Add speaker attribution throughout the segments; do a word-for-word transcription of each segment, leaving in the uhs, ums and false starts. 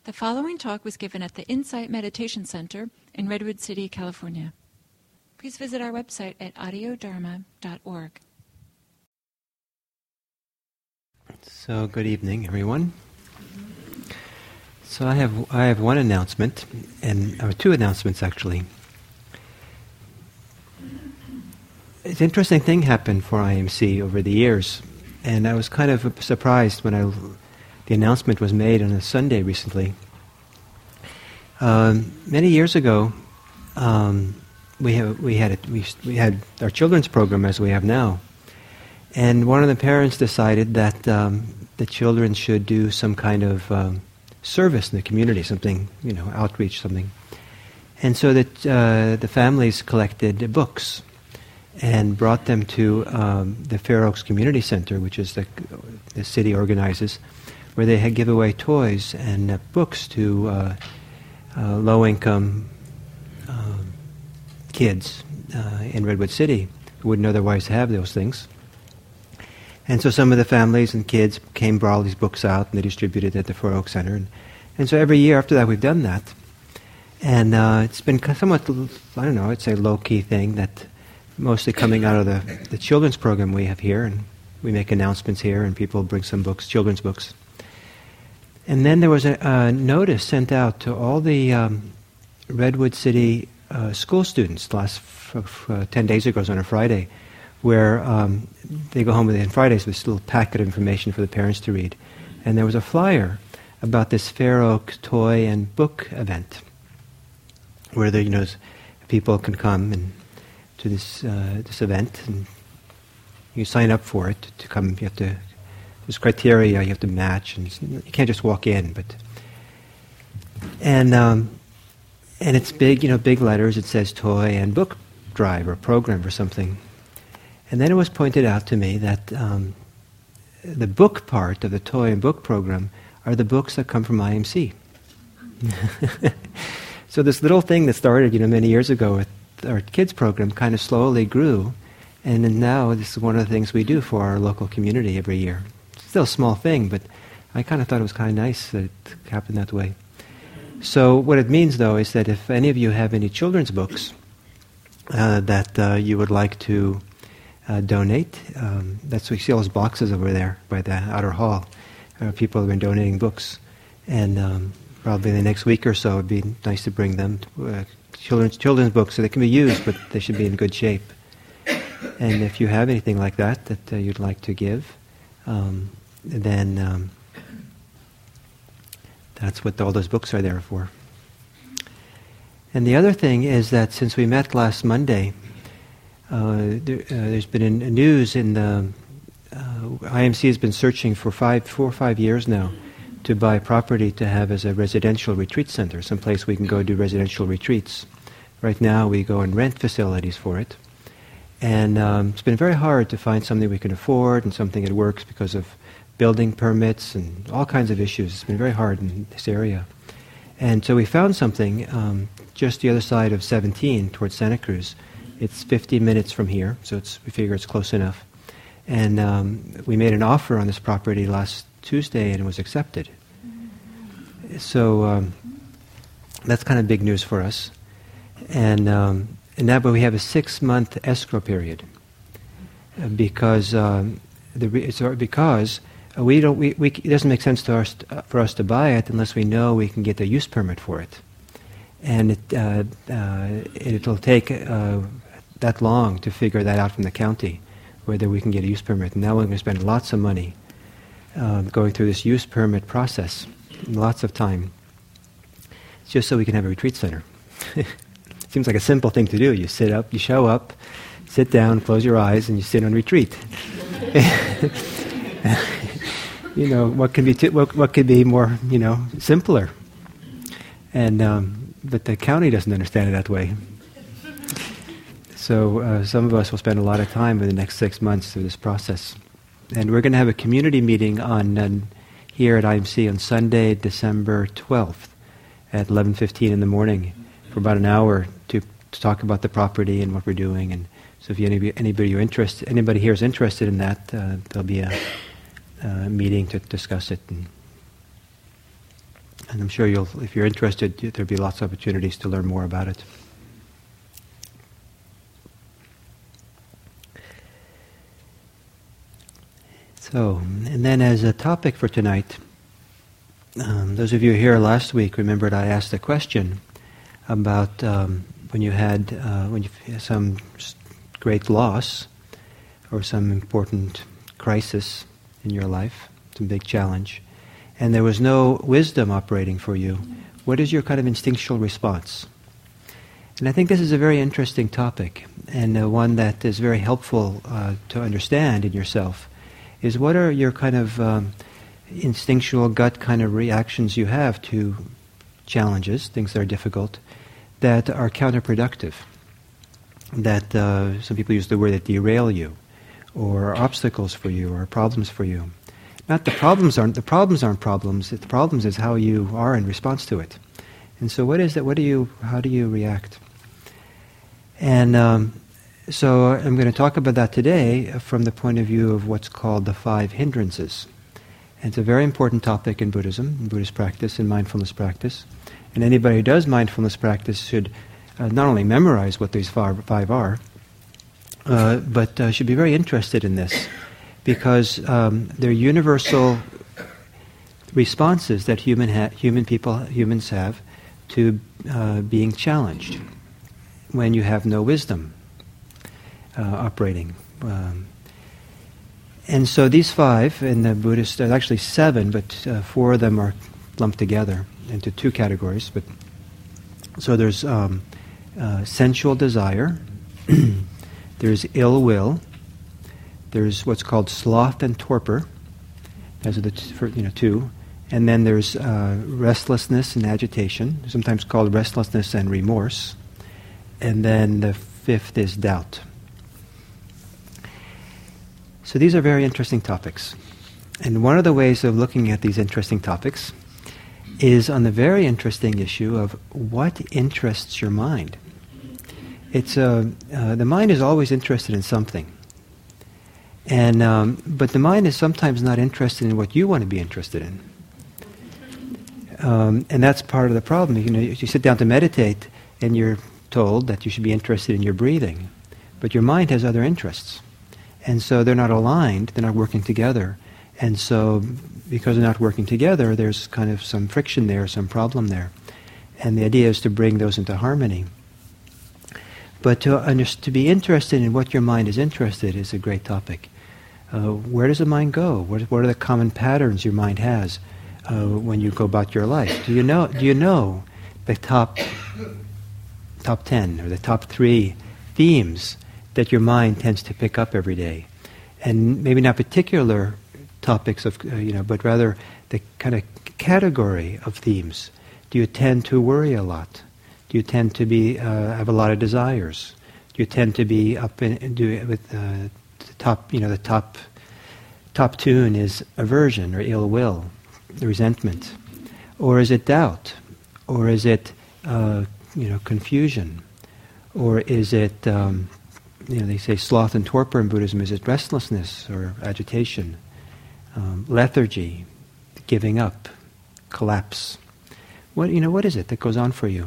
Speaker 1: The following talk was given at the Insight Meditation Center in Redwood City, California. Please visit our website at audio dharma dot org.
Speaker 2: So, good evening, everyone. So, I have I have one announcement, and or two announcements actually. An interesting thing happened for I M C over the years, and I was kind of surprised when I. The announcement was made on a Sunday recently. Um, many years ago, um, we have, we had a, we, we had our children's program as we have now, and one of the parents decided that um, the children should do some kind of um, service in the community, something, you know, outreach, something, and so that uh, the families collected books and brought them to um, the Fair Oaks Community Center, which is the the city organizes, where they had give away toys and uh, books to uh, uh, low-income uh, kids uh, in Redwood City who wouldn't otherwise have those things. And so some of the families and kids came, brought all these books out, and they distributed at the Fair Oaks Center. And, and so every year after that we've done that. And uh, it's been somewhat, I don't know, I'd say low-key thing that mostly coming out of the, the children's program we have here, and we make announcements here, and people bring some books, children's books. And then there was a, a notice sent out to all the um, Redwood City uh, school students last f- f- uh, ten days ago, it was on a Friday, where um, they go home with it on Fridays with this little packet of information for the parents to read. And there was a flyer about this Fair Oaks toy and book event, where the, you know, people can come and to this uh, this event, and you sign up for it to come. You have to. There's criteria you have to match, and you can't just walk in. But and um, and it's big, you know, big letters. It says toy and book drive or program or something. And then it was pointed out to me that um, the book part of the toy and book program are the books that come from I M C. So this little thing that started, you know, many years ago with our kids program kind of slowly grew, and then now this is one of the things we do for our local community every year. Still a small thing, but I kind of thought it was kind of nice that it happened that way. So what it means, though, is that if any of you have any children's books uh, that uh, you would like to uh, donate, um, that's what you see all those boxes over there by the outer hall. Uh, people have been donating books, and um, probably in the next week or so it would be nice to bring them to, uh, children's children's books so they can be used, but they should be in good shape. And if you have anything like that that uh, you'd like to give, um, then um, that's what all those books are there for. And the other thing is that since we met last Monday, uh, there, uh, there's been a news in the uh, I M C has been searching for five, four or five years now to buy property to have as a residential retreat center, someplace we can go do residential retreats. Right now we go and rent facilities for it. And um, it's been very hard to find something we can afford and something that works because of building permits and all kinds of issues. It's been very hard in this area. And so we found something um, just the other side of seventeen towards Santa Cruz. It's fifty minutes from here, so it's, we figure it's close enough. And um, we made an offer on this property last Tuesday and it was accepted. So um, that's kind of big news for us. And um, And now, but we have a six-month escrow period uh, because um, the re- so because uh, we don't. We, we it doesn't make sense to us uh, for us to buy it unless we know we can get the use permit for it, and it uh, uh, it'll take uh, that long to figure that out from the county whether we can get a use permit. And now we're going to spend lots of money uh, going through this use permit process, lots of time, just so we can have a retreat center. Seems like a simple thing to do. You sit up, you show up, sit down, close your eyes, and you sit on retreat. You know, what could be t- what, what could be more, you know, simpler? And um, but the county doesn't understand it that way. So uh, some of us will spend a lot of time in the next six months through this process. And we're going to have a community meeting on uh, here at I M C on Sunday, December twelfth at eleven fifteen in the morning for about an hour to, to talk about the property and what we're doing. And so if you, any, anybody you're interested, anybody here is interested in that, uh, there'll be a, a meeting to discuss it. And, And I'm sure you'll, if you're interested, there'll be lots of opportunities to learn more about it. So, and then as a topic for tonight, um, those of you here last week remembered I asked a question about um, when you had uh, when you had some great loss or some important crisis in your life, some big challenge, and there was no wisdom operating for you. What is your kind of instinctual response? And I think this is a very interesting topic, and uh, one that is very helpful uh, to understand in yourself. Is what are your kind of um, instinctual gut kind of reactions you have to challenges, things that are difficult, that are counterproductive, that uh, some people use the word that derail you, or are obstacles for you, or problems for you. Not the problems aren't the problems aren't problems. The problems is how you are in response to it. And so, what is that? What do you? How do you react? And um, So I'm going to talk about that today from the point of view of what's called the five hindrances. And it's a very important topic in Buddhism, in Buddhist practice, in mindfulness practice. And anybody who does mindfulness practice should uh, not only memorize what these five are, uh, but uh, should be very interested in this, because um, they're universal responses that human ha- human people humans have to uh, being challenged when you have no wisdom Uh, operating. Um, and so these five in the Buddhist, there's actually seven, but uh, four of them are lumped together into two categories. But so there's um, uh, sensual desire, there's ill will, there's what's called sloth and torpor. Those are the t- for, you know two, and then there's uh, restlessness and agitation, sometimes called restlessness and remorse, and then the fifth is doubt. So these are very interesting topics. And one of the ways of looking at these interesting topics is on the very interesting issue of what interests your mind. It's uh, uh, the mind is always interested in something. And um, but the mind is sometimes not interested in what you want to be interested in. Um, and that's part of the problem. You know, you sit down to meditate and you're told that you should be interested in your breathing. But your mind has other interests. And so they're not aligned, they're not working together. And so because they're not working together, there's kind of some friction there, some problem there. And the idea is to bring those into harmony. But to, under, to be interested in what your mind is interested in is a great topic. Uh, where does the mind go? What, what are the common patterns your mind has uh, when you go about your life? Do you know? Do you know the top top ten or the top three themes that your mind tends to pick up every day? And maybe not particular topics of uh, you know, but rather the kind of category of themes. Do you tend to worry a lot? Do you tend to be uh, have a lot of desires? Do you tend to be up in do with uh, the top? You know, the top top tune is aversion or ill will, resentment, or is it doubt, or is it uh, you know confusion, or is it um, you know they say sloth and torpor in Buddhism? Is it restlessness or agitation, um, lethargy, giving up, collapse? What you know? What is it that goes on for you?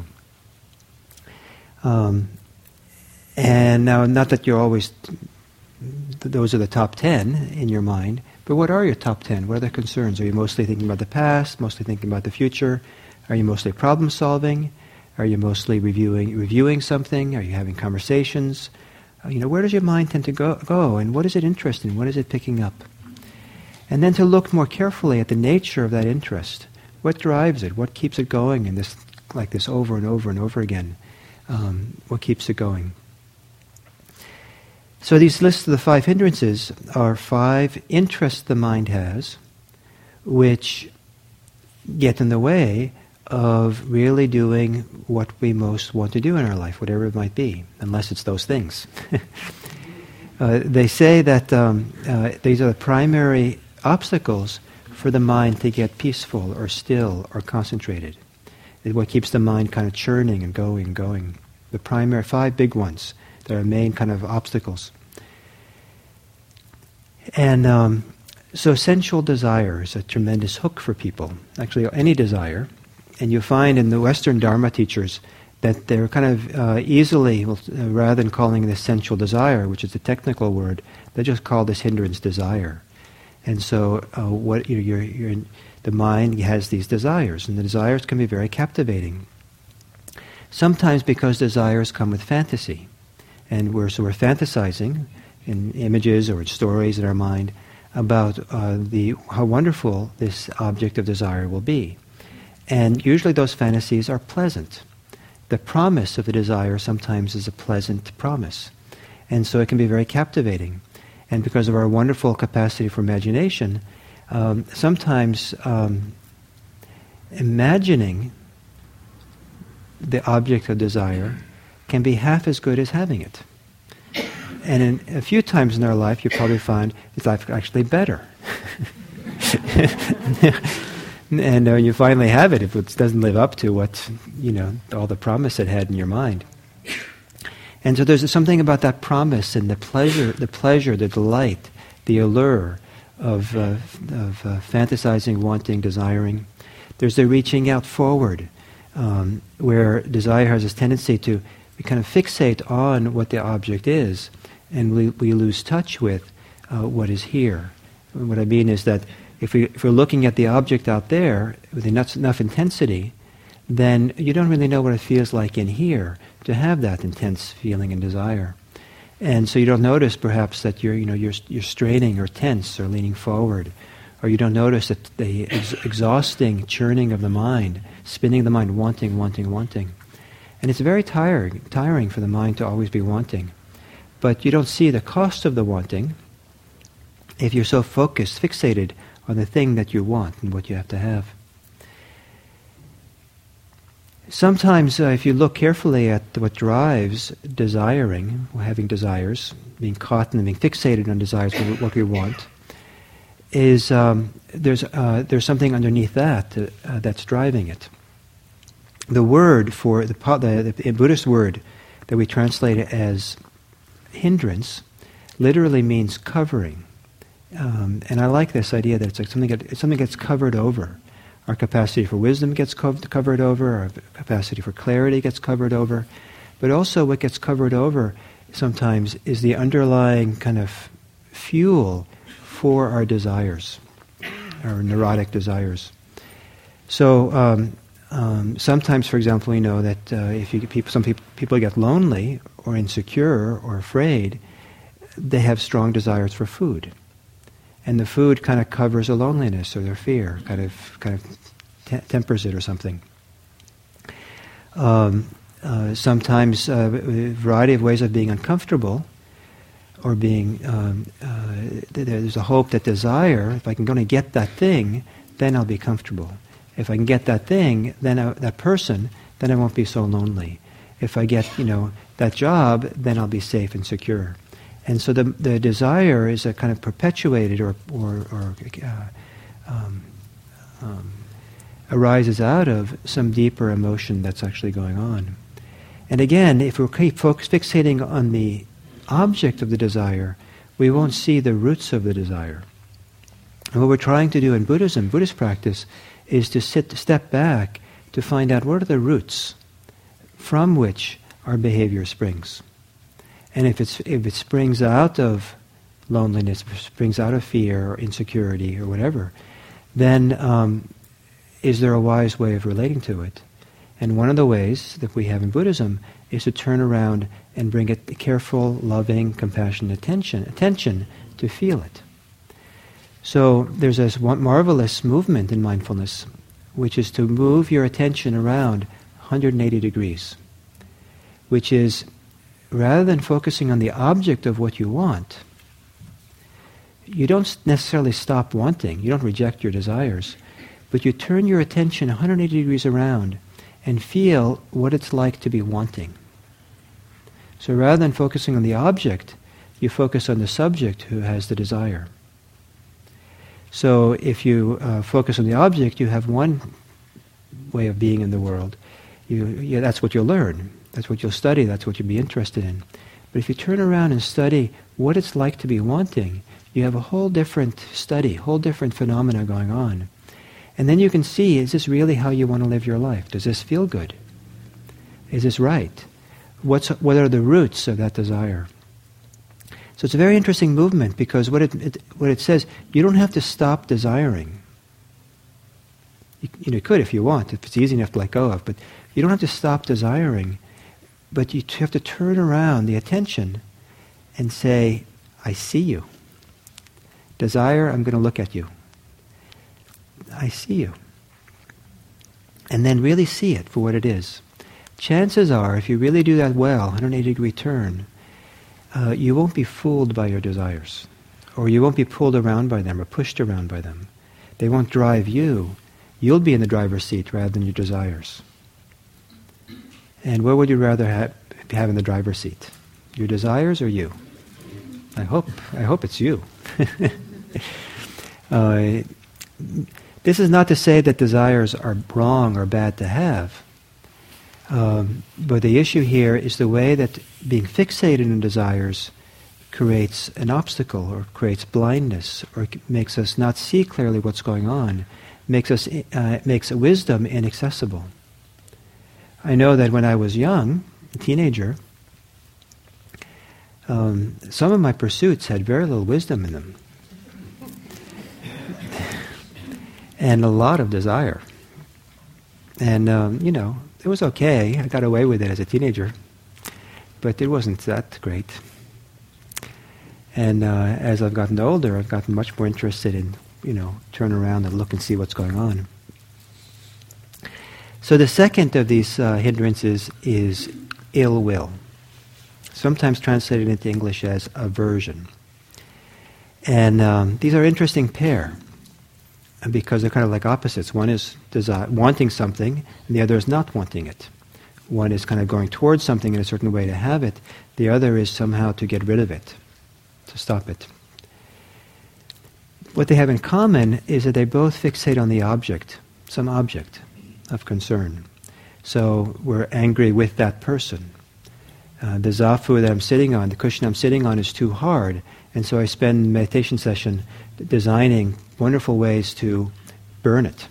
Speaker 2: Um, and now, not that you're always, th- those are the top ten in your mind, but what are your top ten? What are the concerns? Are you mostly thinking about the past, mostly thinking about the future? Are you mostly problem solving? Are you mostly reviewing reviewing something? Are you having conversations? Uh, you know, where does your mind tend to go, go, and what is it interested in? What is it picking up? And then to look more carefully at the nature of that interest. What drives it? What keeps it going in this, like this over and over and over again? Um, what keeps it going? So these lists of the five hindrances are five interests the mind has which get in the way of really doing what we most want to do in our life, whatever it might be, unless it's those things. uh, they say that um, uh, these are the primary obstacles for the mind to get peaceful or still or concentrated. It's what keeps the mind kind of churning and going and going. The primary five big ones that are main kind of obstacles. And um, so sensual desire is a tremendous hook for people. Actually, any desire and you find in the Western Dharma teachers that they're kind of uh, easily, well, uh, rather than calling this sensual desire, which is a technical word, they just call this hindrance desire. And so, uh, what you know, you're, you're, the mind has these desires, and the desires can be very captivating. Sometimes because desires come with fantasy, and we're so we're fantasizing in images or in stories in our mind about uh, the how wonderful this object of desire will be. And usually those fantasies are pleasant. The promise of the desire sometimes is a pleasant promise. And so it can be very captivating. And because of our wonderful capacity for imagination, um, sometimes um, imagining the object of desire can be half as good as having it. And in a few times in our life, you probably find it's actually better. And uh, you finally have it if it doesn't live up to what, you know, all the promise it had in your mind. And so there's something about that promise and the pleasure, the pleasure, the delight, the allure of, uh, of uh, fantasizing, wanting, desiring. There's the reaching out forward, um, where desire has this tendency to we kind of fixate on what the object is, and we, we lose touch with uh, what is here. And what I mean is that if, we, if we're looking at the object out there with enough, enough intensity, then you don't really know what it feels like in here to have that intense feeling and desire. And so you don't notice perhaps that you're, you know, you're, you're straining or tense or leaning forward, or you don't notice that the ex- exhausting churning of the mind, spinning the mind, wanting, wanting, wanting. And it's very tiring, tiring for the mind to always be wanting. But you don't see the cost of the wanting if you're so focused, fixated on the thing that you want and what you have to have. Sometimes uh, if you look carefully at what drives desiring, or having desires, being caught and being fixated on desires, what we want, is um, there's uh, there's something underneath that uh, uh, that's driving it. The word for the, the, the Buddhist word that we translate as hindrance literally means covering. Um, and I like this idea that it's like something that it's something gets covered over. Our capacity for wisdom gets co- covered over, our capacity for clarity gets covered over, but also what gets covered over sometimes is the underlying kind of fuel for our desires, our neurotic desires. So um, um, sometimes, for example, we know that uh, if you get people, some people, people get lonely or insecure or afraid, they have strong desires for food. And the food kind of covers the loneliness or their fear, kind of kind of te- tempers it or something. Um, uh, sometimes uh, a variety of ways of being uncomfortable or being, um, uh, there's a hope that desire, if I can go and get that thing, then I'll be comfortable. If I can get that thing, then I, that person, then I won't be so lonely. If I get, you know, that job, then I'll be safe and secure. And so the the desire is a kind of perpetuated or or, or uh, um, um, arises out of some deeper emotion that's actually going on. And again, if we keep focus, fixating on the object of the desire, we won't see the roots of the desire. And what we're trying to do in Buddhism, Buddhist practice, is to sit, step back to find out what are the roots from which our behavior springs. And if it's if it springs out of loneliness, springs out of fear or insecurity or whatever, then um, is there a wise way of relating to it? And one of the ways that we have in Buddhism is to turn around and bring it careful, loving, compassionate attention, attention to feel it. So there's this one marvelous movement in mindfulness, which is to move your attention around one hundred eighty degrees, which is rather than focusing on the object of what you want, you don't necessarily stop wanting, you don't reject your desires, but you turn your attention one hundred eighty degrees around and feel what it's like to be wanting. So rather than focusing on the object, you focus on the subject who has the desire. So if you uh, focus on the object, you have one way of being in the world. You, yeah, that's what you'll learn. That's what you'll study, that's what you'll be interested in. But if you turn around and study what it's like to be wanting, you have a whole different study, whole different phenomena going on. And then you can see, is this really how you want to live your life? Does this feel good? Is this right? What's, what are the roots of that desire? So it's a very interesting movement, because what it, it what it says, you don't have to stop desiring. You, you know, you could if you want, if it's easy enough to let go of, but you don't have to stop desiring, but you have to turn around the attention and say, I see you. Desire, I'm going to look at you. I see you. And then really see it for what it is. Chances are, if you really do that well, one hundred eighty degree turn, uh, you won't be fooled by your desires. Or you won't be pulled around by them or pushed around by them. They won't drive you. You'll be in the driver's seat rather than your desires. And what would you rather have, have in the driver's seat? Your desires or you? I hope, I hope it's you. uh, this is not to say that desires are wrong or bad to have. Um, but the issue here is the way that being fixated in desires creates an obstacle or creates blindness or makes us not see clearly what's going on, makes us uh, makes wisdom inaccessible. I know that when I was young, a teenager, um, some of my pursuits had very little wisdom in them. And a lot of desire. And, um, you know, it was okay. I got away with it as a teenager. But it wasn't that great. And uh, as I've gotten older, I've gotten much more interested in, you know, turn around and look and see what's going on. So the second of these uh, hindrances is ill will. Sometimes translated into English as aversion. And um, these are an interesting pair, because they're kind of like opposites. One is desi- wanting something, and the other is not wanting it. One is kind of going towards something in a certain way to have it. The other is somehow to get rid of it, to stop it. What they have in common is that they both fixate on the object, some object of concern. So we're angry with that person. Uh, the zafu that I'm sitting on, the cushion I'm sitting on is too hard, and so I spend a meditation session designing wonderful ways to burn it.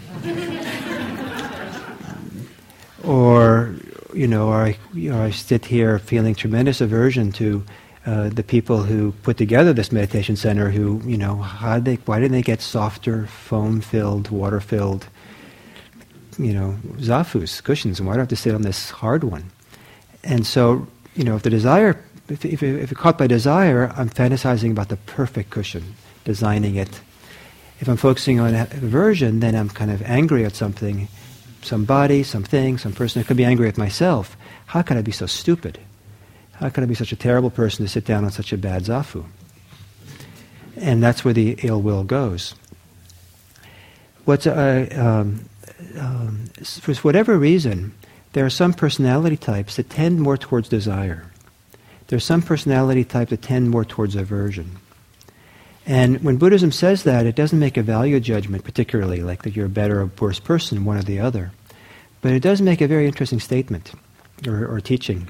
Speaker 2: Or, you know, or I, you know, I sit here feeling tremendous aversion to uh, the people who put together this meditation center who, you know, how did they, why didn't they get softer, foam-filled, water-filled, you know, zafus, cushions, and why do I have to sit on this hard one? And so, you know, if the desire, if, if, if you're caught by desire, I'm fantasizing about the perfect cushion, designing it. If I'm focusing on aversion, then I'm kind of angry at something, somebody, something, some person. I could be angry at myself. How could I be so stupid? How could I be such a terrible person to sit down on such a bad zafu? And that's where the ill will goes. What's uh, um, um, for whatever reason, there are some personality types that tend more towards desire. There's some personality types that tend more towards aversion. And when Buddhism says that, it doesn't make a value judgment particularly, like that you're a better or worse person, one or the other. But it does make a very interesting statement, or, or teaching,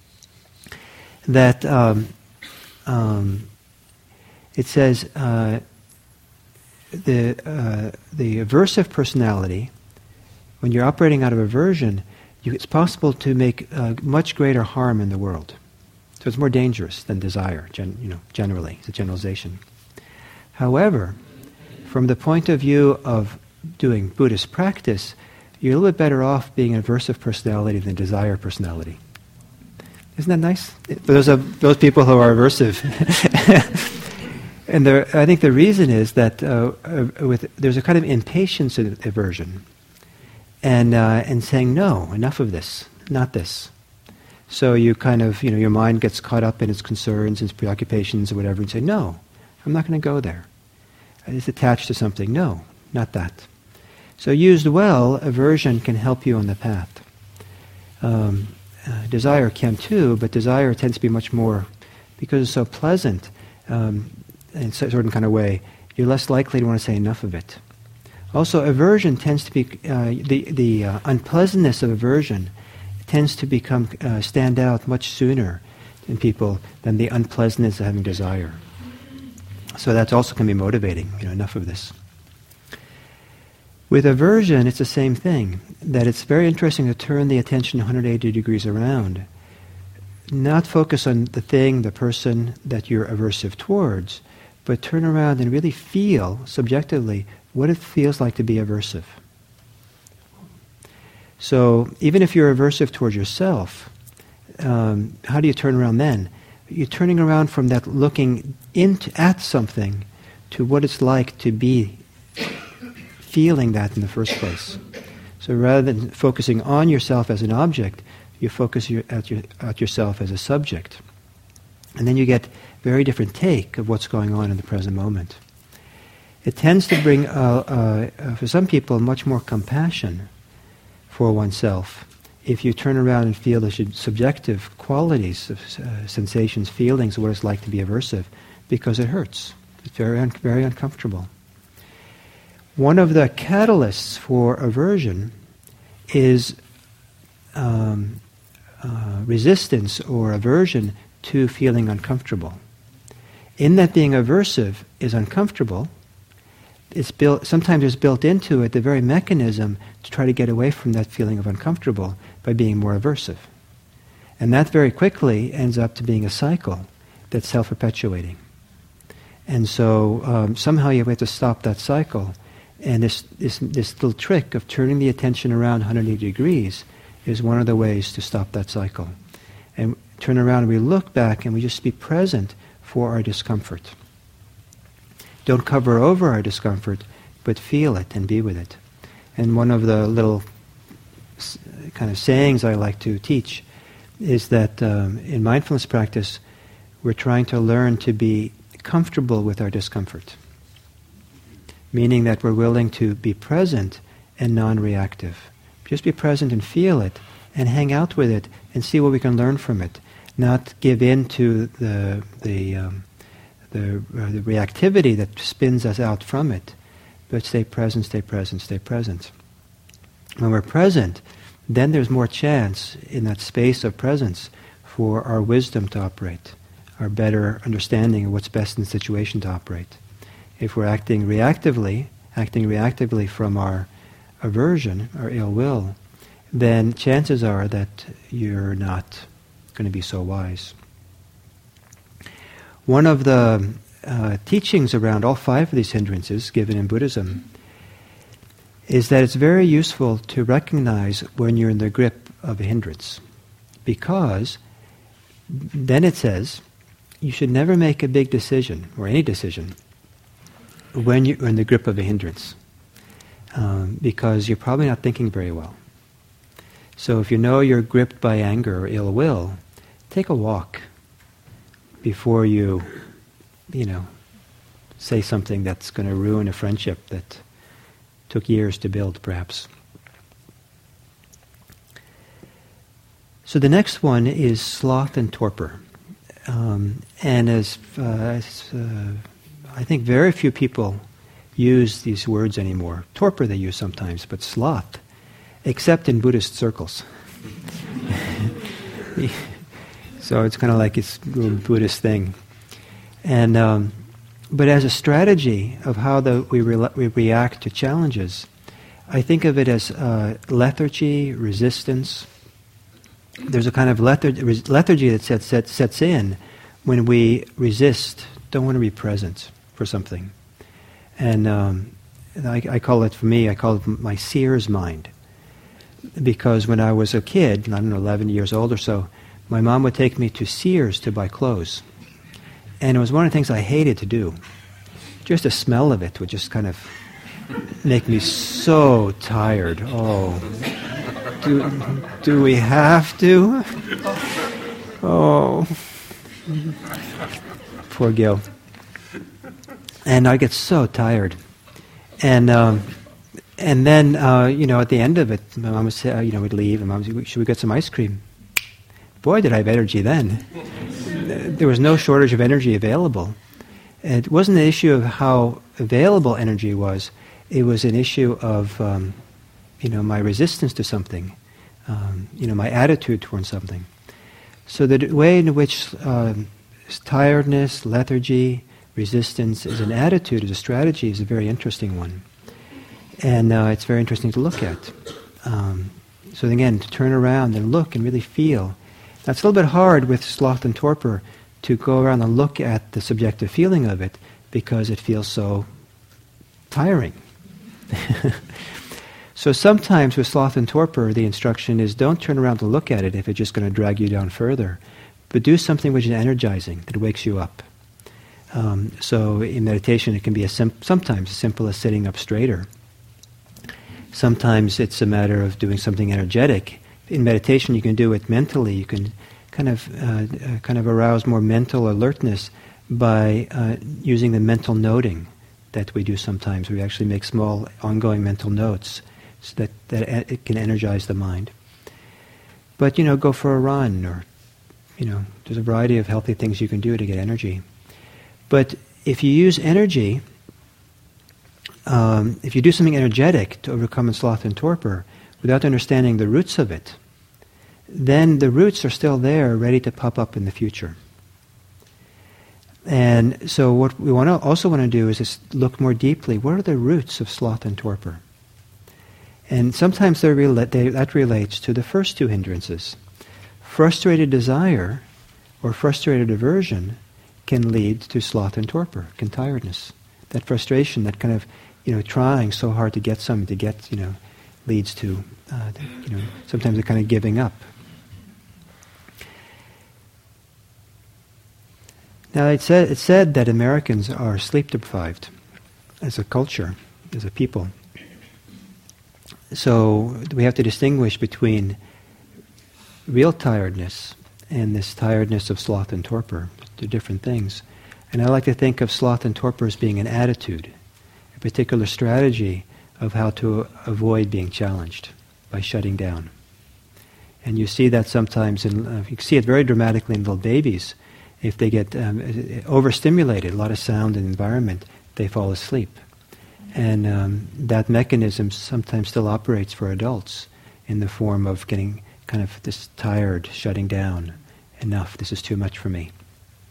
Speaker 2: that um, um, it says uh, the, uh, the aversive personality, when you're operating out of aversion, you, it's possible to make uh, much greater harm in the world. So it's more dangerous than desire, gen, you know, generally. It's a generalization. However, from the point of view of doing Buddhist practice, you're a little bit better off being an aversive personality than desire personality. Isn't that nice? For those of those people who are aversive. And there, I think the reason is that uh, uh, with, there's a kind of impatience in aversion. And uh, and saying, no, enough of this, not this. So you kind of, you know, your mind gets caught up in its concerns, its preoccupations, or whatever, and say, no, I'm not going to go there. It's attached to something. No, not that. So used well, aversion can help you on the path. Um, uh, desire can too, but desire tends to be much more, because it's so pleasant, um, in a certain kind of way, you're less likely to want to say enough of it. Also, aversion tends to be, uh, the, the uh, unpleasantness of aversion tends to become, uh, stand out much sooner in people than the unpleasantness of having desire. So that also can be motivating, you know, enough of this. With aversion, it's the same thing, that it's very interesting to turn the attention one hundred eighty degrees around. Not focus on the thing, the person that you're aversive towards, but turn around and really feel, subjectively, what it feels like to be aversive. So, even if you're aversive towards yourself, um, how do you turn around then? You're turning around from that looking into, at something to what it's like to be feeling that in the first place. So rather than focusing on yourself as an object, you focus your, at, your, at yourself as a subject. And then you get a very different take of what's going on in the present moment. It tends to bring, uh, uh, for some people, much more compassion for oneself if you turn around and feel the subjective qualities of uh, sensations, feelings, what it's like to be aversive, because it hurts. It's very, un- very uncomfortable. One of the catalysts for aversion is um, uh, resistance or aversion to feeling uncomfortable. In that being aversive is uncomfortable, it's built. Sometimes it's built into it the very mechanism to try to get away from that feeling of uncomfortable by being more aversive. And that very quickly ends up to being a cycle that's self-perpetuating. And so um, somehow you have to stop that cycle. And this, this this little trick of turning the attention around one hundred eighty degrees is one of the ways to stop that cycle. And turn around and we look back and we just be present for our discomfort. Don't cover over our discomfort, but feel it and be with it. And one of the little s- kind of sayings I like to teach is that um, in mindfulness practice, we're trying to learn to be comfortable with our discomfort. Meaning that we're willing to be present and non-reactive. Just be present and feel it, and hang out with it, and see what we can learn from it. Not give in to the the um, the, uh, the reactivity that spins us out from it, but stay present, stay present, stay present. When we're present, then there's more chance in that space of presence for our wisdom to operate, our better understanding of what's best in the situation to operate. If we're acting reactively, acting reactively from our aversion, our ill will, then chances are that you're not going to be so wise. One of the uh, teachings around all five of these hindrances given in Buddhism is that it's very useful to recognize when you're in the grip of a hindrance. Because then it says, you should never make a big decision, or any decision, when you're in the grip of a hindrance, um, because you're probably not thinking very well. So if you know you're gripped by anger or ill will, take a walk before you, you know, say something that's going to ruin a friendship that took years to build, perhaps. So the next one is sloth and torpor. Um, and as, uh, as uh, I think very few people use these words anymore. Torpor they use sometimes, but sloth, except in Buddhist circles. So it's kind of like it's a little Buddhist thing. And um, but as a strategy of how the, we, re- we react to challenges, I think of it as uh, lethargy, resistance. There's a kind of lethargy, lethargy that sets, sets, sets in when we resist, don't want to be present for something. And um, I, I call it, for me, I call it my seer's mind. Because when I was a kid, I don't know, eleven years old or so, my mom would take me to Sears to buy clothes. And it was one of the things I hated to do. Just the smell of it would just kind of make me so tired. Oh, do, do we have to? Oh, poor Gil. And I get so tired. And um, and then, uh, you know, at the end of it, my mom would say, uh, you know, we'd leave, and mom would say, should we get some ice cream? Boy, did I have energy then. There was no shortage of energy available. It wasn't an issue of how available energy was. It was an issue of, um, you know, my resistance to something, um, you know, my attitude towards something. So the way in which uh, tiredness, lethargy, resistance is an attitude, as a strategy, is a very interesting one. And uh, it's very interesting to look at. Um, so again, to turn around and look and really feel. Now, it's a little bit hard with sloth and torpor to go around and look at the subjective feeling of it because it feels so tiring. So sometimes with sloth and torpor, the instruction is don't turn around to look at it if it's just going to drag you down further, but do something which is energizing, that wakes you up. Um, so in meditation, it can be as sim- sometimes as simple as sitting up straighter. Sometimes it's a matter of doing something energetic. In meditation, you can do it mentally. You can kind of uh, uh, kind of arouse more mental alertness by uh, using the mental noting that we do sometimes. We actually make small, ongoing mental notes so that, that it can energize the mind. But, you know, go for a run, or, you know, there's a variety of healthy things you can do to get energy. But if you use energy, um, if you do something energetic to overcome sloth and torpor without understanding the roots of it, then the roots are still there, ready to pop up in the future. And so what we want to also want to do is just look more deeply. What are the roots of sloth and torpor? And sometimes they're rela- they, that relates to the first two hindrances. Frustrated desire or frustrated aversion can lead to sloth and torpor, can tiredness. That frustration, that kind of, you know, trying so hard to get something, to get, you know, leads to, uh, you know, sometimes a kind of giving up. Now, it said, it said that Americans are sleep deprived as a culture, as a people. So we have to distinguish between real tiredness and this tiredness of sloth and torpor. They're different things. And I like to think of sloth and torpor as being an attitude, a particular strategy of how to avoid being challenged by shutting down. And you see that sometimes, in, uh, you see it very dramatically in little babies. If they get um, overstimulated, a lot of sound and environment, they fall asleep. And um, that mechanism sometimes still operates for adults in the form of getting kind of this tired, shutting down. Enough, this is too much for me.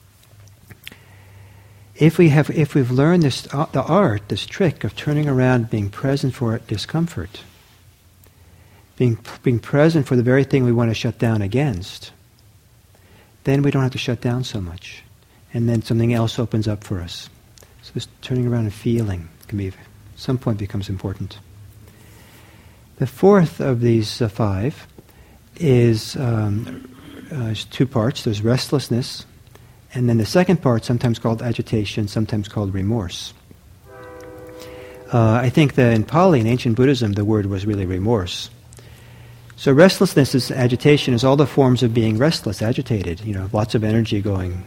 Speaker 2: If we have, if we've learned this, uh, the art, this trick of turning around, being present for discomfort, being being present for the very thing we want to shut down against, then we don't have to shut down so much. And then something else opens up for us. So this turning around and feeling can be, at some point, becomes important. The fourth of these uh, five is um, uh, two parts. There's restlessness, and then the second part, sometimes called agitation, sometimes called remorse. Uh, I think that in Pali, in ancient Buddhism, the word was really remorse. So restlessness is agitation, is all the forms of being restless, agitated, you know, lots of energy going.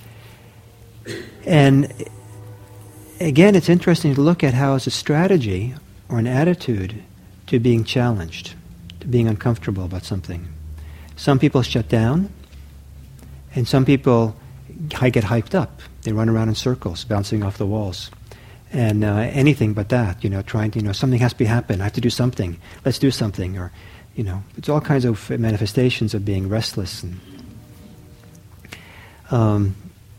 Speaker 2: And again, it's interesting to look at how it's a strategy or an attitude to being challenged, to being uncomfortable about something. Some people shut down, and some people get hyped up. They run around in circles, bouncing off the walls. And uh, anything but that, you know, trying to, you know, something has to happen, I have to do something, let's do something, or, you know, it's all kinds of manifestations of being restless. And, um,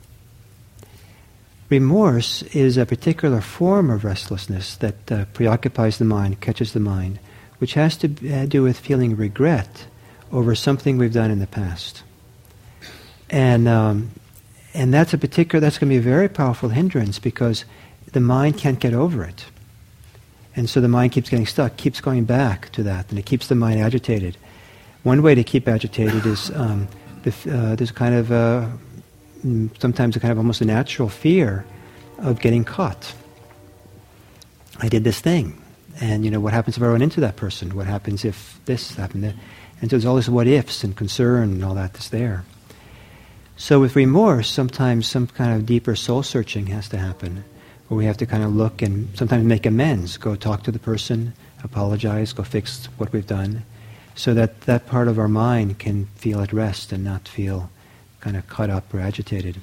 Speaker 2: remorse is a particular form of restlessness that uh, preoccupies the mind, catches the mind, which has to uh, do with feeling regret over something we've done in the past. And um, and that's a particular, that's going to be a very powerful hindrance because the mind can't get over it. And so the mind keeps getting stuck, keeps going back to that, and it keeps the mind agitated. One way to keep agitated is um, the, uh, there's kind of a, sometimes a kind of almost a natural fear of getting caught. I did this thing, and you know, what happens if I run into that person? What happens if this happened? And so there's all this what ifs and concern and all that that's there. So with remorse, sometimes some kind of deeper soul searching has to happen, where we have to kind of look and sometimes make amends, go talk to the person, apologize, go fix what we've done, so that that part of our mind can feel at rest and not feel kind of caught up or agitated.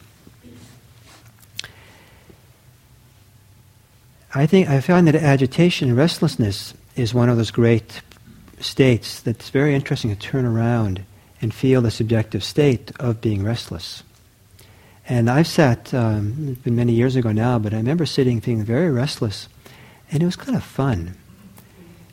Speaker 2: I think I find that agitation and restlessness is one of those great states that's very interesting to turn around and feel the subjective state of being restless. And I've sat, um, it's been many years ago now, but I remember sitting feeling very restless, and it was kind of fun.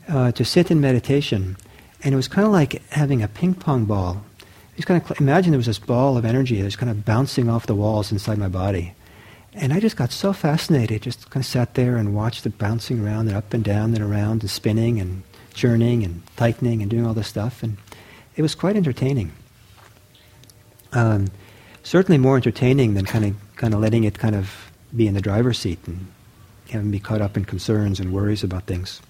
Speaker 2: uh, to sit in meditation, and it was kind of like having a ping pong ball. Just kind of imagine there was this ball of energy that was kind of bouncing off the walls inside my body. And I just got so fascinated, just kind of sat there and watched it bouncing around and up and down and around and spinning and churning and tightening and doing all this stuff. And it was quite entertaining. Um, certainly more entertaining than kind of kind of letting it kind of be in the driver's seat and having me caught up in concerns and worries about things.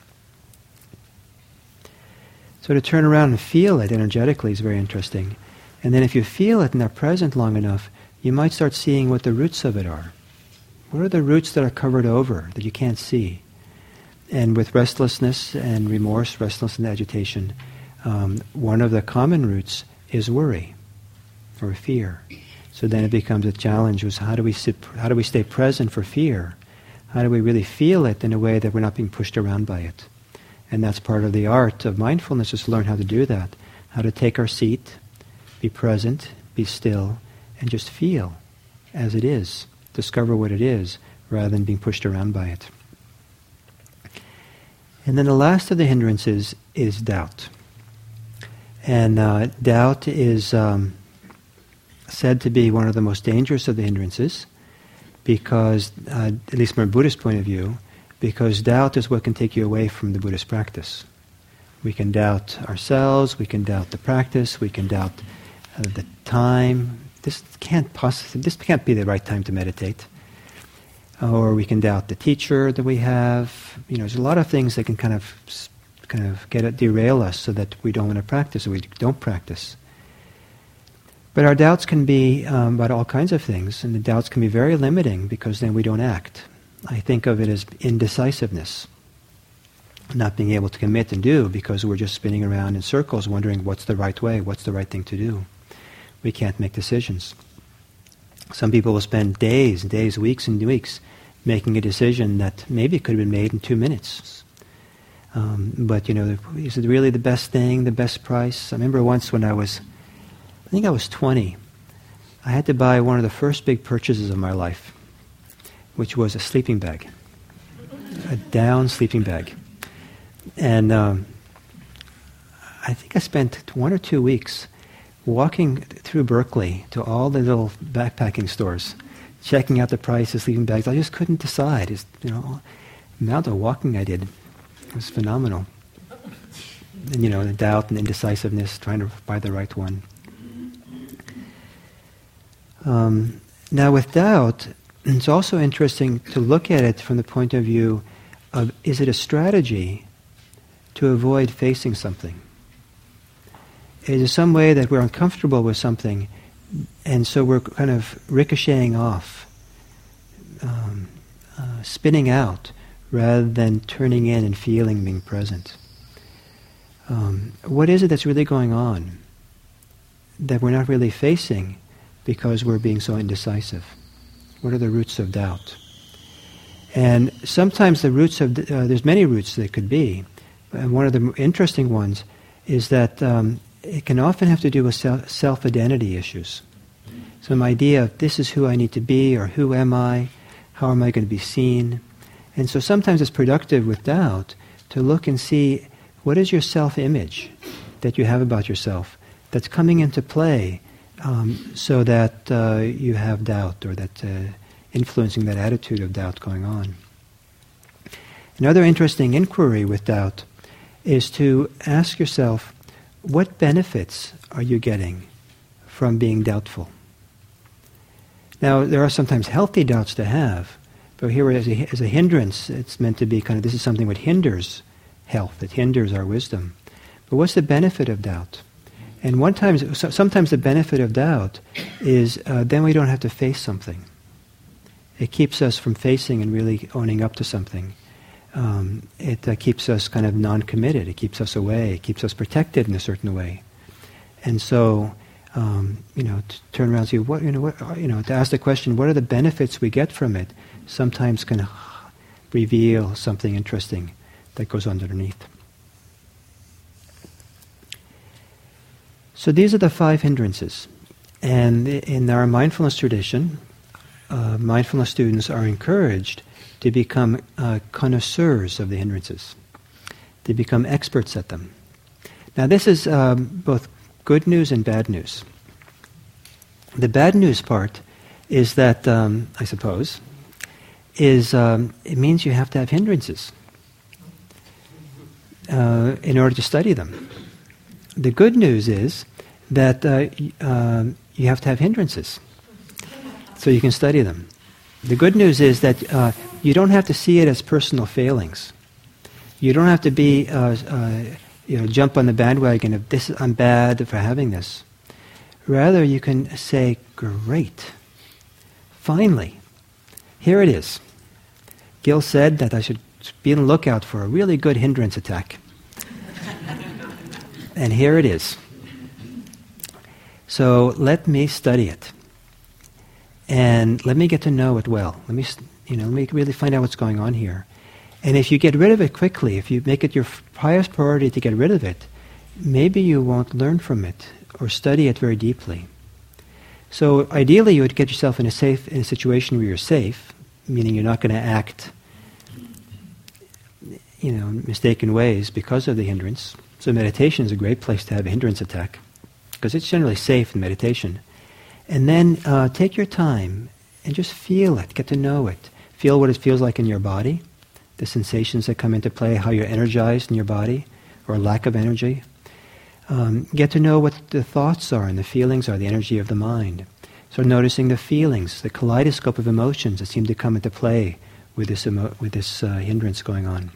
Speaker 2: So to turn around and feel it energetically is very interesting. And then if you feel it and are present long enough, you might start seeing what the roots of it are. What are the roots that are covered over, that you can't see? And with restlessness and remorse, restlessness and agitation, um, one of the common roots is worry or fear. So then it becomes a challenge, was how do we sit, how do we stay present for fear? How do we really feel it in a way that we're not being pushed around by it? And that's part of the art of mindfulness, is to learn how to do that. How to take our seat, be present, be still, and just feel as it is. Discover what it is, rather than being pushed around by it. And then the last of the hindrances is doubt. And uh, doubt is um, said to be one of the most dangerous of the hindrances, because, uh, at least from a Buddhist point of view, because doubt is what can take you away from the Buddhist practice. We can doubt ourselves, we can doubt the practice, we can doubt uh, the time. This can't possibly, this can't be the right time to meditate. Or we can doubt the teacher that we have. You know, there's a lot of things that can kind of, kind of get it, derail us so that we don't want to practice, or we don't practice. But our doubts can be um, about all kinds of things, and the doubts can be very limiting because then we don't act. I think of it as indecisiveness, not being able to commit and do because we're just spinning around in circles wondering what's the right way, what's the right thing to do. We can't make decisions. Some people will spend days, days, weeks and weeks making a decision that maybe could have been made in two minutes. Um, but, you know, is it really the best thing, the best price? I remember once when I was, I think I was twenty, I had to buy one of the first big purchases of my life, which was a sleeping bag, a down sleeping bag. And um, I think I spent one or two weeks walking through Berkeley to all the little backpacking stores, checking out the price of sleeping bags. I just couldn't decide. It's, you know, the amount of walking I did was phenomenal. And, you know, the doubt and indecisiveness, trying to buy the right one. Um, now with doubt, it's also interesting to look at it from the point of view of, is it a strategy to avoid facing something? Is it some way that we're uncomfortable with something, and so we're kind of ricocheting off, um, uh, spinning out, rather than turning in and feeling, being present? Um, what is it that's really going on that we're not really facing because we're being so indecisive? What are the roots of doubt? And sometimes the roots of, uh, there's many roots that could be, and one of the interesting ones is that um, it can often have to do with self- self-identity issues. Some idea of this is who I need to be, or who am I, how am I going to be seen? And so sometimes it's productive with doubt to look and see what is your self-image that you have about yourself that's coming into play um, so that uh, you have doubt, or that uh, influencing that attitude of doubt going on. Another interesting inquiry with doubt is to ask yourself, what benefits are you getting from being doubtful? Now, there are sometimes healthy doubts to have, but here as a, as a hindrance, it's meant to be kind of, this is something that hinders health, it hinders our wisdom. But what's the benefit of doubt? And one time, so sometimes the benefit of doubt is uh, then we don't have to face something. It keeps us from facing and really owning up to something. Um, it uh, keeps us kind of non-committed. It keeps us away. It keeps us protected in a certain way. And so, um, you know, to turn around and see what you know, what, you know, to ask the question, what are the benefits we get from it? Sometimes can reveal something interesting that goes underneath. So these are the five hindrances, and in our mindfulness tradition, uh, mindfulness students are encouraged to become uh, connoisseurs of the hindrances. They become experts at them. Now this is um, both good news and bad news. The bad news part is that, um, I suppose, is um, it means you have to have hindrances uh, in order to study them. The good news is that uh, y- um, you have to have hindrances so you can study them. The good news is that uh, you don't have to see it as personal failings. You don't have to be, uh, uh, you know, jump on the bandwagon of this. I'm bad for having this. Rather, you can say, "Great, finally, here it is." Gil said that I should be on the lookout for a really good hindrance attack, and here it is. So let me study it, and let me get to know it well. Let me, you know, let me really find out what's going on here. And if you get rid of it quickly, if you make it your highest priority to get rid of it, maybe you won't learn from it or study it very deeply. So ideally, you would get yourself in a safe, in a situation where you're safe, meaning you're not going to act, you know, mistaken ways because of the hindrance. So meditation is a great place to have a hindrance attack, because it's generally safe in meditation. And then uh, take your time and just feel it, get to know it. Feel what it feels like in your body, the sensations that come into play, how you're energized in your body, or lack of energy. Um, get to know what the thoughts are and the feelings are, the energy of the mind. So noticing the feelings, the kaleidoscope of emotions that seem to come into play with this emo- with this uh, hindrance going on.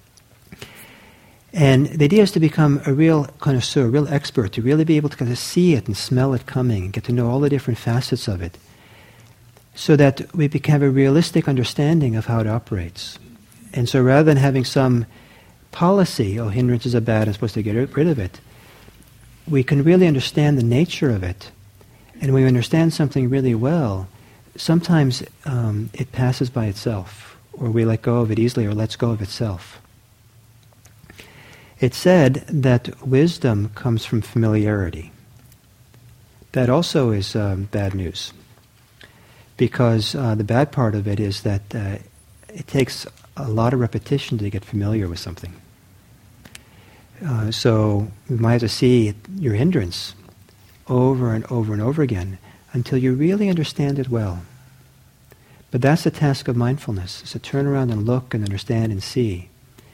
Speaker 2: And the idea is to become a real connoisseur, a real expert, to really be able to kind of see it and smell it coming, and get to know all the different facets of it, so that we have a realistic understanding of how it operates. And so rather than having some policy, oh, hindrances are bad, I'm supposed to get rid of it, we can really understand the nature of it. And when we understand something really well, sometimes um, it passes by itself, or we let go of it easily, or lets go of itself. It's said that wisdom comes from familiarity. That also is um, bad news, because uh, the bad part of it is that uh, it takes a lot of repetition to get familiar with something. Uh, so you might have to see your hindrance over and over and over again until you really understand it well. But that's the task of mindfulness, is to turn around and look and understand and see.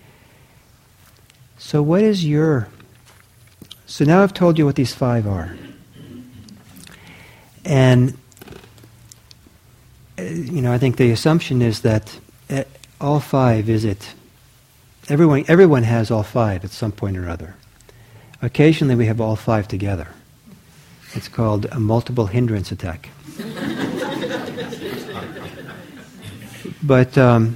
Speaker 2: So what is your... So now I've told you what these five are. And, uh, you know, I think the assumption is that uh, all five visit... Everyone, everyone has all five at some point or other. Occasionally we have all five together. It's called a multiple hindrance attack. But um,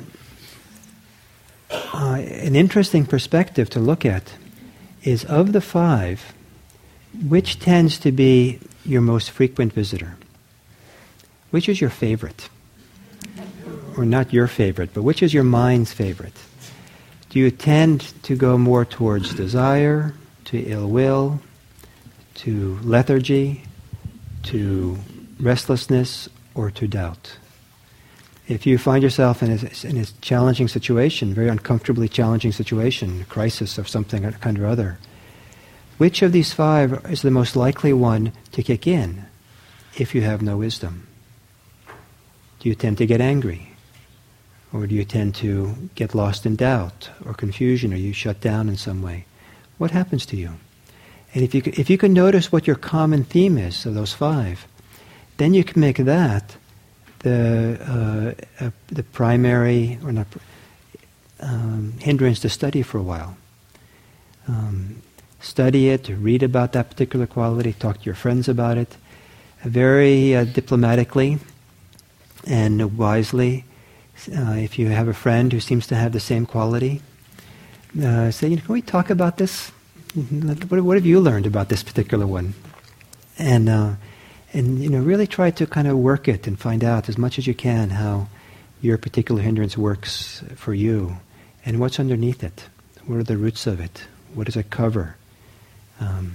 Speaker 2: uh, an interesting perspective to look at is, of the five, which tends to be your most frequent visitor? Which is your favorite? Or not your favorite, but which is your mind's favorite? Do you tend to go more towards desire, to ill will, to lethargy, to restlessness, or to doubt? If you find yourself in a, in a challenging situation, very uncomfortably challenging situation, a crisis of something kind or other, which of these five is the most likely one to kick in if you have no wisdom? Do you tend to get angry? Or do you tend to get lost in doubt or confusion, or you shut down in some way? What happens to you? And if you can, if you can notice what your common theme is of those five, then you can make that the uh, uh, the primary or not um, hindrance to study for a while. Um, study it, read about that particular quality, talk to your friends about it, uh, very uh, diplomatically and wisely. Uh, if you have a friend who seems to have the same quality, uh, say, you know, can we talk about this? What, what have you learned about this particular one? And uh, and you know, really try to kind of work it and find out as much as you can how your particular hindrance works for you, and what's underneath it. What are the roots of it? What does it cover? Um,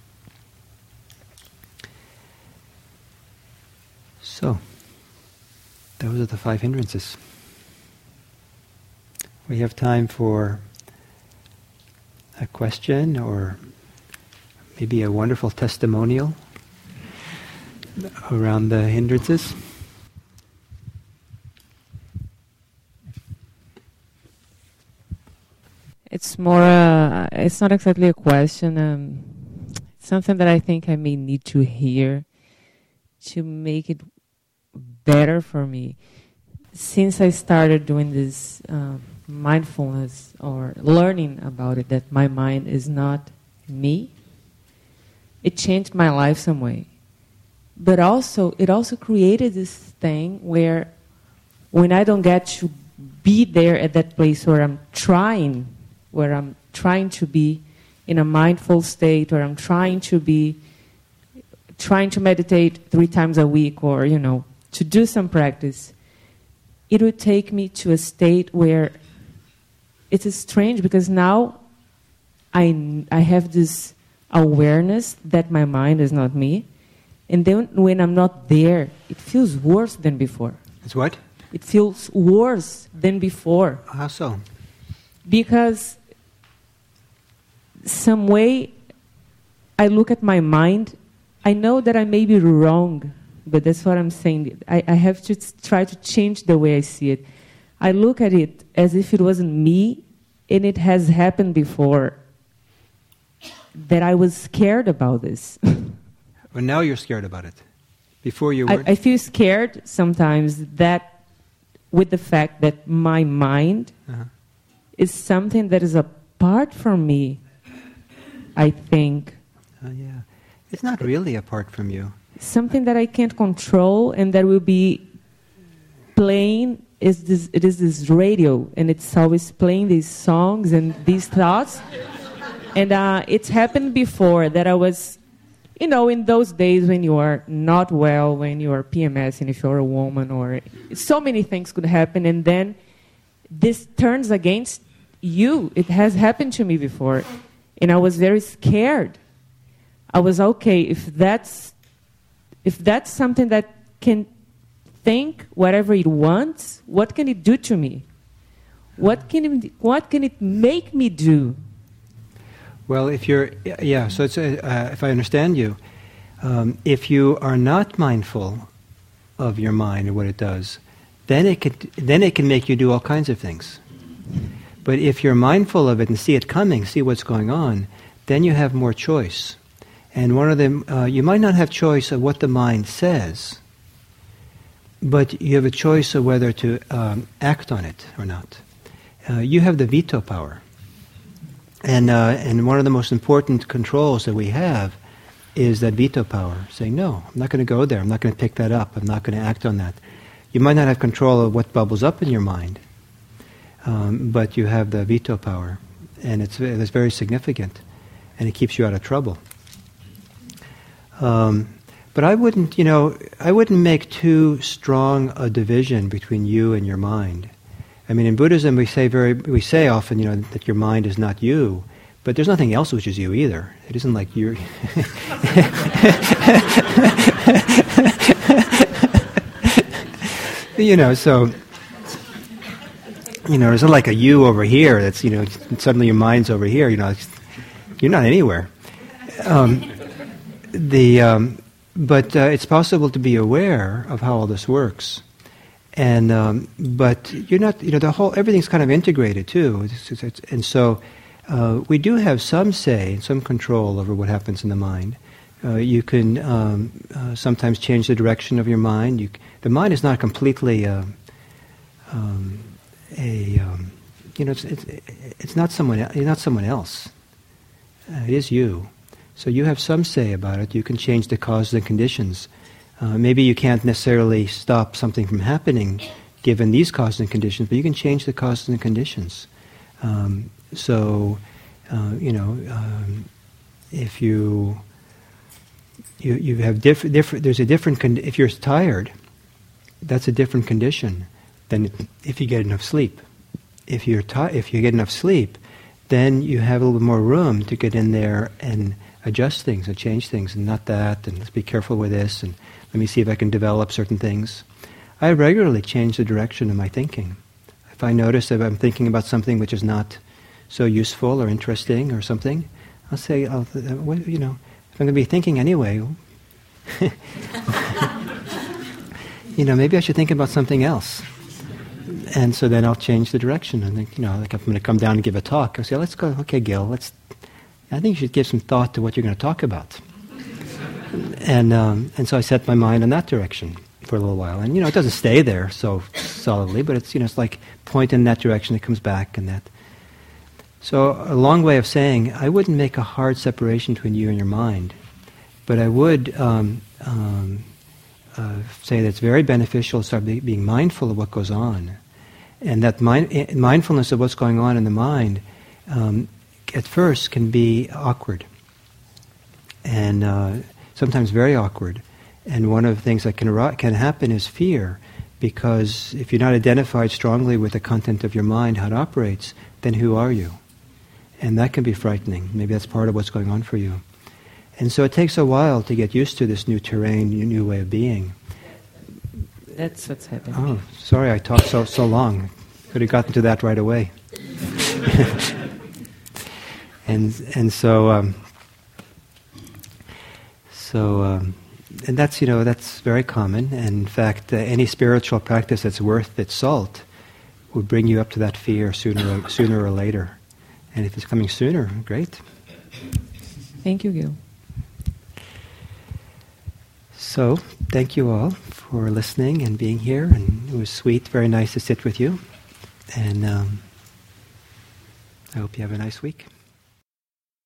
Speaker 2: so. Those are the five hindrances. We have time for a question or maybe a wonderful testimonial around the hindrances?
Speaker 3: It's more, uh, it's not exactly a question. Um, it's something that I think I may need to hear to make it better for me. Since I started doing this uh, mindfulness or learning about it, that my mind is not me, it changed my life some way. But also, it also created this thing where when I don't get to be there at that place where I'm trying, where I'm trying to be in a mindful state, or I'm trying to be, trying to meditate three times a week, or, you know, to do some practice, it would take me to a state where it is strange, because now I, I have this awareness that my mind is not me, and then when I'm not there, it feels worse than before.
Speaker 2: It's what?
Speaker 3: It feels worse than before.
Speaker 2: How so?
Speaker 3: Because some way I look at my mind, I know that I may be wrong, but that's what I'm saying. I, I have to try to change the way I see it. I look at it as if it wasn't me, and it has happened before, that I was scared about this.
Speaker 2: Well, now you're scared about it. Before you
Speaker 3: I,
Speaker 2: weren't?
Speaker 3: I feel scared sometimes that with the fact that my mind
Speaker 2: uh-huh.
Speaker 3: is something that is apart from me, I think.
Speaker 2: Uh, yeah. It's not really apart from you.
Speaker 3: Something that I can't control, and that will be playing, is this, it is this radio, and it's always playing these songs and these thoughts. And uh, it's happened before that I was, you know, in those days when you are not well, when you are P M S, and if you're a woman, or so many things could happen, and then this turns against you. It has happened to me before, and I was very scared. I was, okay, if that's if that's something that can think whatever it wants, what can it do to me? What can it, what can it make me do?
Speaker 2: Well, if you're, yeah, so it's, uh, if I understand you, um, if you are not mindful of your mind and what it does, then it could, then it can make you do all kinds of things. But if you're mindful of it and see it coming, see what's going on, then you have more choice. And one of them, uh, you might not have choice of what the mind says, but you have a choice of whether to um, act on it or not. Uh, you have the veto power. And uh, and one of the most important controls that we have is that veto power, saying, no, I'm not going to go there, I'm not going to pick that up, I'm not going to act on that. You might not have control of what bubbles up in your mind, um, but you have the veto power, and it's, it's very significant, and it keeps you out of trouble. Um, but I wouldn't, you know, I wouldn't make too strong a division between you and your mind. I mean, in Buddhism, we say very, we say often, you know, that your mind is not you, but there's nothing else which is you either. It isn't like you're. You know, so. You know, there's not like a you over here. That's, you know, suddenly your mind's over here. You know, you're not anywhere. Um, the um, but uh, it's possible to be aware of how all this works. And um, but you're not, you know, the whole, everything's kind of integrated too, it's, it's, it's, and so uh, we do have some say, some control over what happens in the mind. Uh, you can um, uh, sometimes change the direction of your mind. You, the mind is not completely uh, um, a, um, you know, it's, it's it's not someone, you're not someone else. Uh, it is you. So you have some say about it. You can change the causes and conditions. Uh, maybe you can't necessarily stop something from happening given these causes and conditions, but you can change the causes and conditions. Um, so, uh, you know, um, if you you you have different different, there's a different con- if you're tired, that's a different condition than if you get enough sleep. If you're ti- if you get enough sleep, then you have a little bit more room to get in there and adjust things and change things, and not that, and let's be careful with this, and let me see if I can develop certain things. I regularly change the direction of my thinking. If I notice that I'm thinking about something which is not so useful or interesting or something, I'll say, I'll, uh, what, you know, if I'm going to be thinking anyway, you know, maybe I should think about something else. And so then I'll change the direction. And think, you know, like if I'm going to come down and give a talk, I'll say, let's go, okay, Gil, let's, I think you should give some thought to what you're going to talk about. and um, and so I set my mind in that direction for a little while. And, you know, it doesn't stay there so solidly, but it's, you know, it's like point in that direction, it comes back and that. So a long way of saying, I wouldn't make a hard separation between you and your mind, but I would um, um, uh, say that it's very beneficial to start be, being mindful of what goes on. And that mind, mindfulness of what's going on in the mind, um, at first can be awkward, and uh, sometimes very awkward. And one of the things that can ar- can happen is fear, because if you're not identified strongly with the content of your mind, how it operates, then who are you? And that can be frightening. Maybe that's part of what's going on for you. And so it takes a while to get used to this new terrain, new, new way of being.
Speaker 3: That's what's happening.
Speaker 2: Oh, sorry, I talked so so long. Could have gotten to that right away. and and so um, so um, and that's you know that's very common. And in fact, uh, any spiritual practice that's worth its salt will bring you up to that fear sooner or, sooner or later. And if it's coming sooner, great.
Speaker 3: Thank you, Gil.
Speaker 2: So, thank you all for listening and being here, and it was sweet, very nice to sit with you, and um, I hope you have a nice week.